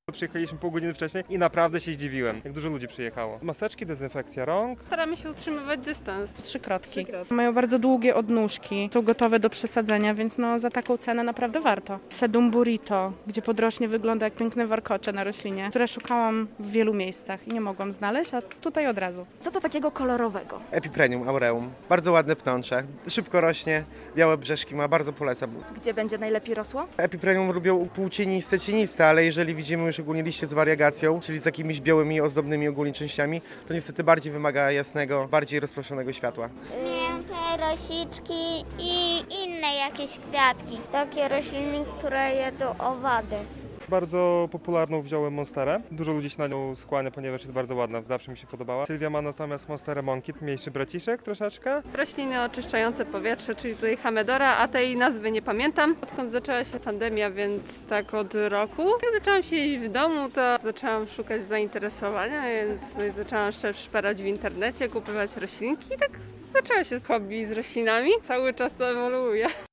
Przyjechaliśmy pół godziny wcześniej i naprawdę się zdziwiłem, jak dużo ludzi przyjechało. Maseczki, dezynfekcja rąk. Staramy się utrzymywać dystans. 3 krotki. Mają bardzo długie odnóżki, są gotowe do przesadzenia, więc za taką cenę naprawdę warto. Sedum burrito, gdzie podrośnie wygląda jak piękne warkocze na roślinie, które szukałam w wielu miejscach i nie mogłam znaleźć, a tutaj od razu. Co to takiego kolorowego? Epiprenium aureum. Bardzo ładne pnącze. Szybko rośnie, białe brzeszki ma, bardzo polecam. Gdzie będzie najlepiej rosło? Epiprenium lubią półcieniste, cieniste, ale jeżeli widzimy już ogólnie liście z wariegacją, czyli z jakimiś białymi, ozdobnymi ogólnie częściami, to niestety bardziej wymaga jasnego, bardziej rozproszonego światła. Mięte rosiczki i inne jakieś kwiatki. Takie rośliny, które jedzą owady. Bardzo popularną wziąłem monsterę. Dużo ludzi się na nią skłania, ponieważ jest bardzo ładna. Zawsze mi się podobała. Sylwia ma natomiast monsterę monkey, mniejszy braciszek troszeczkę. Rośliny oczyszczające powietrze, czyli tutaj Hamedora, a tej nazwy nie pamiętam. Odkąd zaczęła się pandemia, więc tak od roku. Jak zaczęłam siedzieć w domu, to zaczęłam szukać zainteresowania, więc zaczęłam szperać w internecie, kupować roślinki i tak zaczęła się hobby z roślinami. Cały czas to ewoluuje.